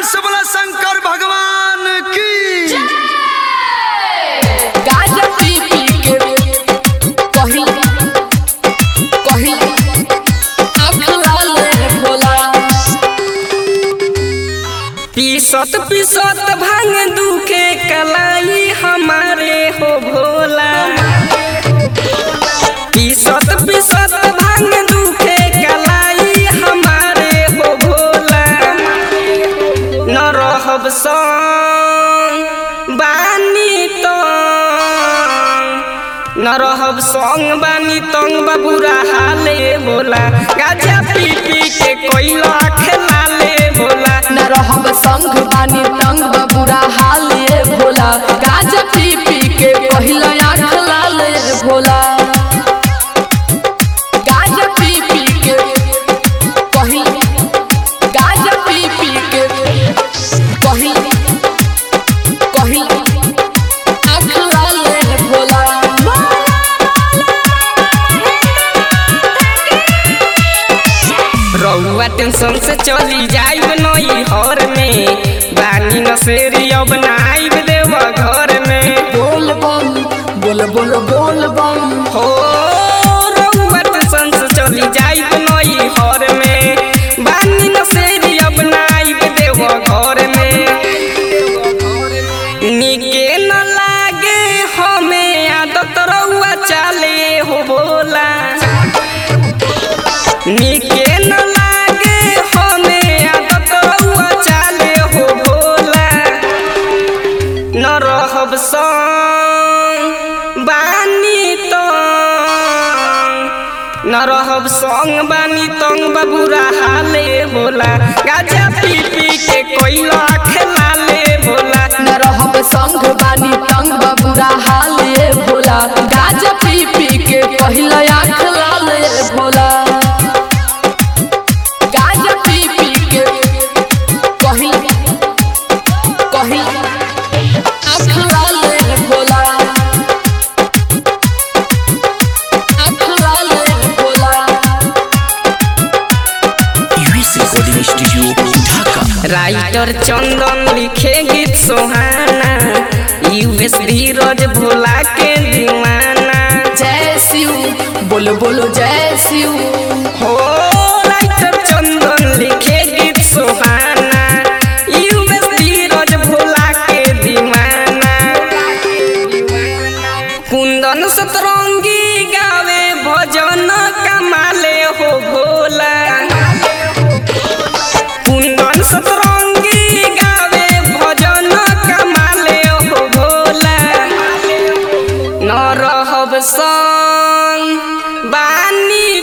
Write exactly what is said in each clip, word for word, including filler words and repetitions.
से बोला शंकर भगवान की। गाजा पी पी के कही कही अखलाल भोला। पीसत पीसत भांग दुखे कलाई हमारे हो भोला। पीसत पीसत भांग दुखे कलाई हमारे हो भोला। न रहब संग बानी तो न रहब संग बानी तंग बबुरा हाले भोला। गाजा पी पी के कोइला खेलाले भोला। न रहब संग बानी तंग बबुरा हाले भोला। गाजा पी पी के पहिला आँख लाल भोला। गाजा पी पी के कही गाजा पी पी के कही कही आँख लाल भोला। रउआ टेंशन से चली जाइब नई हर में। बानी नसेरी अब नाइब देव घर में। बोल बम बोल बोल बोल बम हो रउआ टेंशन से चली जाइब नई हर में। बानी नसेरी अब नाइब देव घर में। निके न लागे हमें आदत रउआ चाले हो भोला। निके न लागे हमें आदत रउआ चाले हो भोला। न रहब संग बानी तंग न रहब संग बानी तंग बबुरा हाले भोला। गाजा पी पी के कोइला खेलाले भोला। न रहब संग बानी तंग बबुरा हाले भोला। गाजा पी पी के पहिला आँख लाल भोला। गाजा पी पी के कही कही आँख लाल भोला। आँख लाल Bhola. US recording studio Dhaka. Writer Chandan लिखे गीत सोहाना। यूएस धीरज भोला के दीवाना। जय शिव बोलो बोलो जय शिव। हो राइटर चंदन लिखे गीत सोहाना। यूएस धीरज भोला के दीवाना। कुंदन सतरंगी गावे भजन कमाले हो भोला। कुंदन सतरंगी गावे भजन कमाले हो भोला। न रहब संग बानी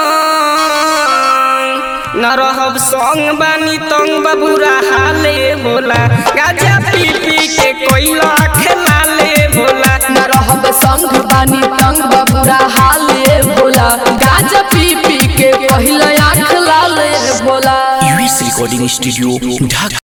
तंग न रहब संग बानी तंग बबुरा हाले भोला। गाजा पी पी के कोइला खेलाले भोला। न रहब संग बानी तंग बबुरा हाले भोला। गाजा पी पी के पहिला आँख लाल भोला। यूएस रिकॉर्डिंग स्टूडियो ढाका।